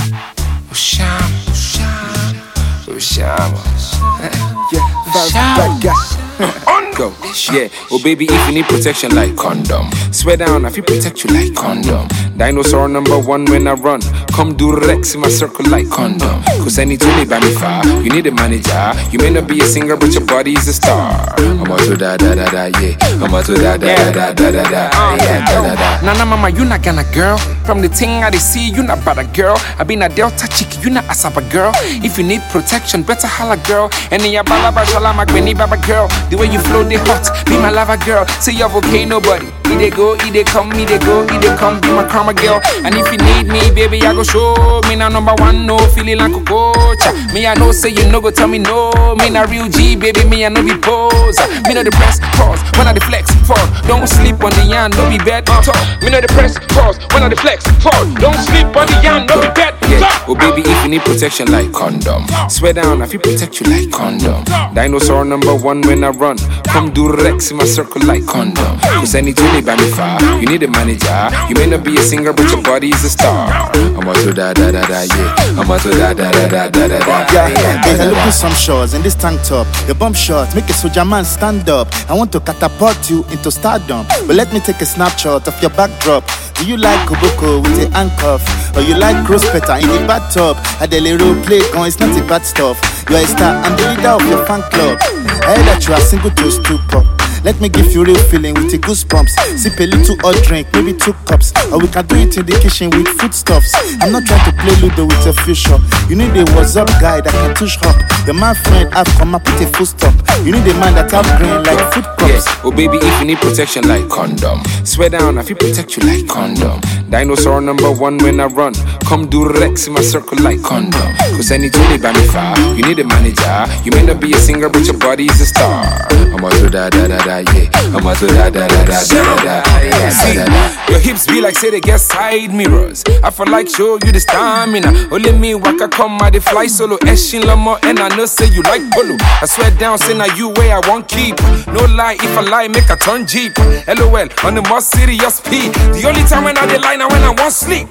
Go. Yeah, oh baby, if you need protection like condom, swear down, I feel protect you like condom. Dinosaur number one when I run, come do Rex in my circle like condom. Cause anytime by me far, you need a manager. You may not be a singer, but your body is a star. I'm a to da da da da, yeah. I'm a to da da da da da da, yeah, da da da. Nana mama, you not gonna girl. From the thing I see, you not bad a girl. I been a Delta chick, you not a Saba girl. If you need protection, better holla girl. And in your balaba shala magweni baba girl. The way you flow, they hot, be my lava girl. Say you're okay, nobody. They go, they come, they go, they come, be my karma girl. And if you need me, baby, I go show. Me now number one, no feeling like a coach. Me I know say you no go tell me no. Me not real G, baby, me I no be pose. Me know the press pause, when I the flex fall. Don't sleep on the yarn, no be bad talk. Me know the press pause, when I the flex fall. Don't sleep on the yarn, no be bad talk. Yeah, oh baby, if you need protection like condom, swear down, I feel protect you like condom. Dinosaur number one when I run, come do Rex in my circle like condom. Cause anytime by me far, you need a manager. You may not be a singer, but your body is a star. I'm a to da da da da, yeah. I'm a to da da da da da da. Yeah, there's a look at some shots in this tank top. Your bump shot, make a soldier man stand up. I want to catapult you into stardom, but let me take a snapshot of your backdrop. Do you like Koboko with a handcuff? Or you like gross petter in the bathtub? Had a little play gun, it's not a bad stuff. You are a star, I'm the leader of your fan club. I heard that you are single to stupor. Let me give you real feeling with the goosebumps. Sip a little hot drink, maybe 2 cups. Or we can do it in the kitchen with foodstuffs. I'm not trying to play Ludo with your future. You need a what's up guy that can touch up. Your man friend have come up with a full stop. You need a man that have green like food cups. Yeah. Oh baby, if you need protection like condom, swear down, I feel protect you like condom. Dinosaur number one when I run, come do Rex in my circle like condom. Cause anytime by me far, you need a manager. You may not be a singer, but your body is a star. I'm a to da da da da, yeah. I'm a to da da da da da da, yeah. See, your hips be like say they get side mirrors. I feel like show you the stamina. Only me waka come out the fly solo. Eshin lomo and I know say you like polo. I swear down say now you way I won't keep. No lie, if I lie make a turn Jeep. LOL on the most serious P. The only time when I dey lie now when I won't sleep.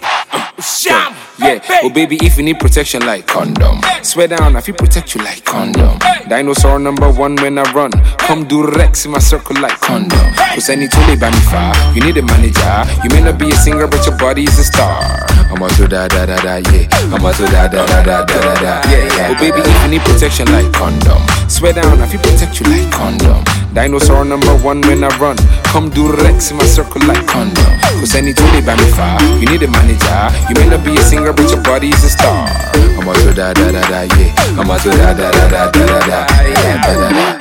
Sham. Yeah, oh baby, if you need protection like condom, swear down, I feel protect you like condom. Dinosaur number one when I run, come do Rex in my circle like condom. Cause anytime by me far, you need a manager. You may not be a singer, but your body is a star. I'm a to da da da da, yeah. I'm a to da da da da da da, yeah. Oh baby, if you need protection like condom, swear down, I feel protect you like condom. Dinosaur number one when I run, come do Rex in my circle like condom. Cause anytime by me far, you need a manager. You may not be a singer, but your body is a star. I'm a to da da da da, yeah. I'm a to da da da da da da, yeah, da da da.